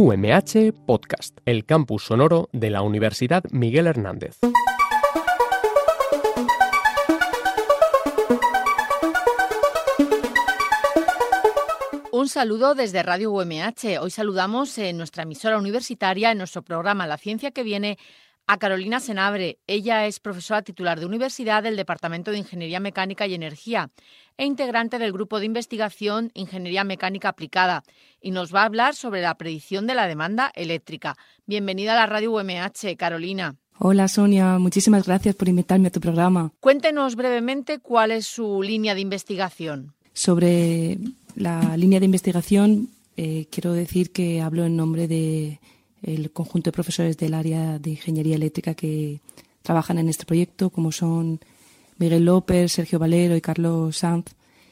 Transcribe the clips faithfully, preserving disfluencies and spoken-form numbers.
U M H Podcast, el campus sonoro de la Universidad Miguel Hernández. Un saludo desde Radio U M H. Hoy saludamos en nuestra emisora universitaria, en nuestro programa La Ciencia que Viene, a Carolina Senabre. Ella es profesora titular de universidad del Departamento de Ingeniería Mecánica y Energía e integrante del Grupo de Investigación Ingeniería Mecánica Aplicada, y nos va a hablar sobre la predicción de la demanda eléctrica. Bienvenida a la Radio U M H, Carolina. Hola Sonia, muchísimas gracias por invitarme a tu programa. Cuéntenos brevemente cuál es su línea de investigación. Sobre la línea de investigación, eh, quiero decir que hablo en nombre de el conjunto de profesores del área de Ingeniería Eléctrica que trabajan en este proyecto, como son Miguel López, Sergio Valero y Carlos Sanz.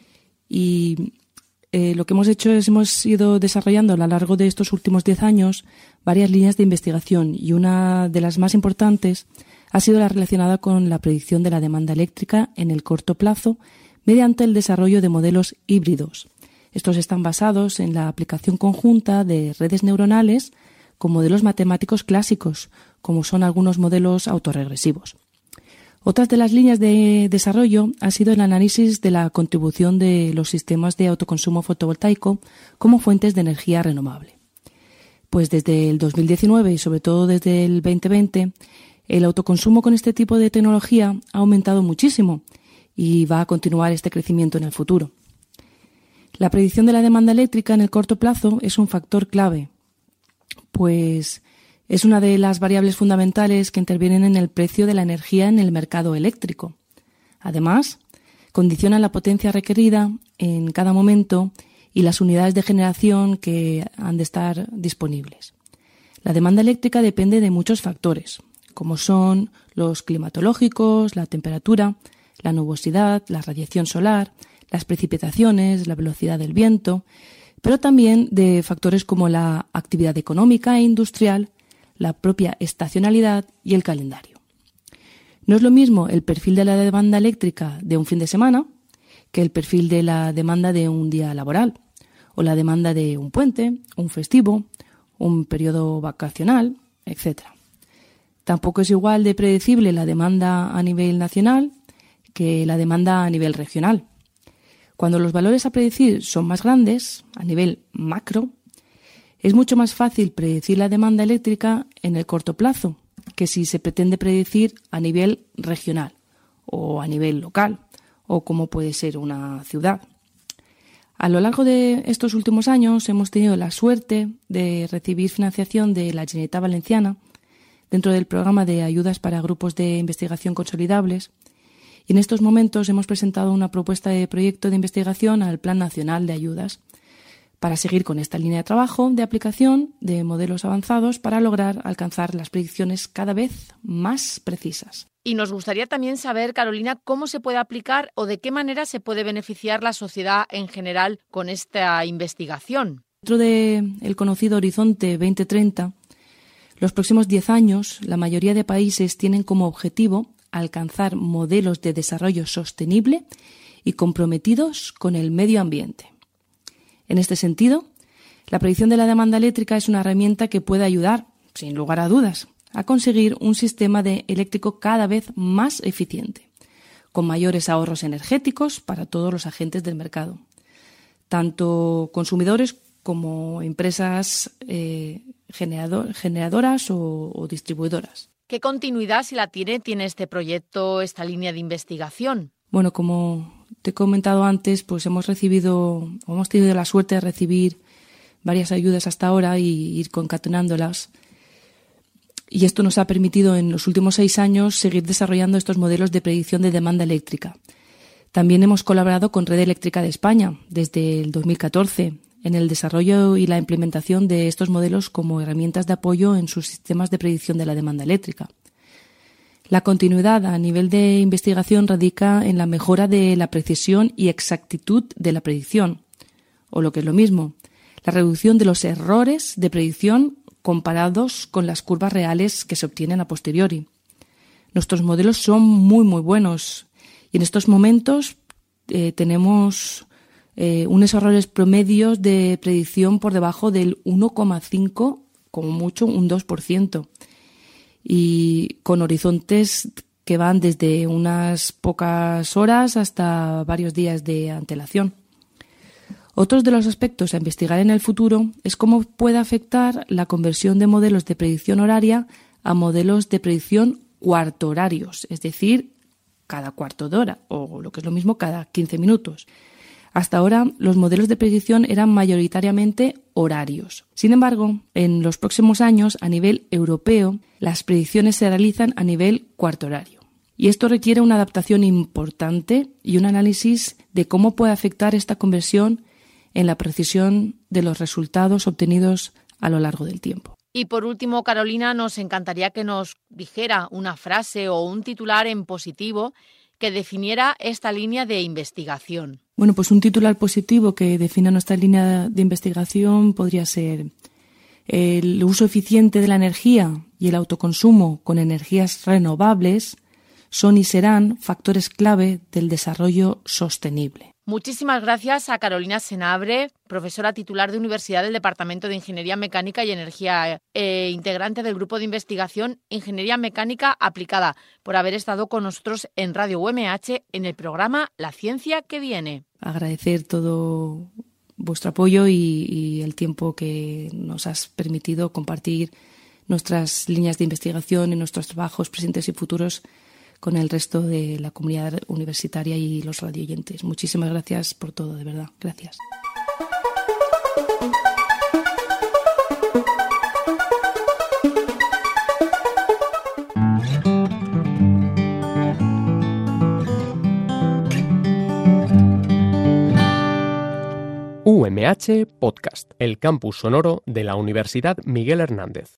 Y eh, lo que hemos hecho es hemos ido desarrollando a lo largo de estos últimos diez años varias líneas de investigación, y una de las más importantes ha sido la relacionada con la predicción de la demanda eléctrica en el corto plazo mediante el desarrollo de modelos híbridos. Estos están basados en la aplicación conjunta de redes neuronales con modelos matemáticos clásicos, como son algunos modelos autorregresivos. Otras de las líneas de desarrollo ha sido el análisis de la contribución de los sistemas de autoconsumo fotovoltaico como fuentes de energía renovable. Pues desde el dos mil diecinueve y sobre todo desde el veinte veinte, el autoconsumo con este tipo de tecnología ha aumentado muchísimo y va a continuar este crecimiento en el futuro. La predicción de la demanda eléctrica en el corto plazo es un factor clave, pues es una de las variables fundamentales que intervienen en el precio de la energía en el mercado eléctrico. Además, condiciona la potencia requerida en cada momento y las unidades de generación que han de estar disponibles. La demanda eléctrica depende de muchos factores, como son los climatológicos, la temperatura, la nubosidad, la radiación solar, las precipitaciones, la velocidad del viento, pero también de factores como la actividad económica e industrial, la propia estacionalidad y el calendario. No es lo mismo el perfil de la demanda eléctrica de un fin de semana que el perfil de la demanda de un día laboral, o la demanda de un puente, un festivo, un periodo vacacional, etcétera. Tampoco es igual de predecible la demanda a nivel nacional que la demanda a nivel regional. Cuando los valores a predecir son más grandes, a nivel macro, es mucho más fácil predecir la demanda eléctrica en el corto plazo que si se pretende predecir a nivel regional o a nivel local, o como puede ser una ciudad. A lo largo de estos últimos años hemos tenido la suerte de recibir financiación de la Generalitat Valenciana dentro del programa de ayudas para grupos de investigación consolidables. Y en estos momentos hemos presentado una propuesta de proyecto de investigación al Plan Nacional de Ayudas para seguir con esta línea de trabajo de aplicación de modelos avanzados para lograr alcanzar las predicciones cada vez más precisas. Y nos gustaría también saber, Carolina, cómo se puede aplicar o de qué manera se puede beneficiar la sociedad en general con esta investigación. Dentro del conocido Horizonte veinte treinta, los próximos diez años, la mayoría de países tienen como objetivo alcanzar modelos de desarrollo sostenible y comprometidos con el medio ambiente. En este sentido, la predicción de la demanda eléctrica es una herramienta que puede ayudar, sin lugar a dudas, a conseguir un sistema de eléctrico cada vez más eficiente, con mayores ahorros energéticos para todos los agentes del mercado, tanto consumidores como empresas eh, generador, generadoras o, o distribuidoras. ¿Qué continuidad, si la tiene, tiene este proyecto, esta línea de investigación? Bueno, como te he comentado antes, pues hemos recibido, o hemos tenido la suerte de recibir varias ayudas hasta ahora y ir concatenándolas. Y esto nos ha permitido en los últimos seis años seguir desarrollando estos modelos de predicción de demanda eléctrica. También hemos colaborado con Red Eléctrica de España desde el dos mil catorce en el desarrollo y la implementación de estos modelos como herramientas de apoyo en sus sistemas de predicción de la demanda eléctrica. La continuidad a nivel de investigación radica en la mejora de la precisión y exactitud de la predicción, o lo que es lo mismo, la reducción de los errores de predicción comparados con las curvas reales que se obtienen a posteriori. Nuestros modelos son muy, muy buenos y en estos momentos eh, tenemos eh, unos errores promedios de predicción por debajo del uno coma cinco como mucho un dos por ciento, y con horizontes que van desde unas pocas horas hasta varios días de antelación. Otros de los aspectos a investigar en el futuro es cómo puede afectar la conversión de modelos de predicción horaria a modelos de predicción cuarto horarios, es decir, cada cuarto de hora, o lo que es lo mismo, cada quince minutos. Hasta ahora, los modelos de predicción eran mayoritariamente horarios. Sin embargo, en los próximos años, a nivel europeo, las predicciones se realizan a nivel cuarto horario. Y esto requiere una adaptación importante y un análisis de cómo puede afectar esta conversión en la precisión de los resultados obtenidos a lo largo del tiempo. Y por último, Carolina, nos encantaría que nos dijera una frase o un titular en positivo que definiera esta línea de investigación. Bueno, pues un titular positivo que defina nuestra línea de investigación podría ser: el uso eficiente de la energía y el autoconsumo con energías renovables son y serán factores clave del desarrollo sostenible. Muchísimas gracias a Carolina Senabre, profesora titular de Universidad del Departamento de Ingeniería Mecánica y Energía e integrante del Grupo de Investigación Ingeniería Mecánica Aplicada, por haber estado con nosotros en Radio U M H en el programa La Ciencia que Viene. Agradecer todo vuestro apoyo y, y el tiempo que nos has permitido compartir nuestras líneas de investigación y nuestros trabajos presentes y futuros con el resto de la comunidad universitaria y los radioyentes. Muchísimas gracias por todo, de verdad. Gracias. U M H Podcast, el campus sonoro de la Universidad Miguel Hernández.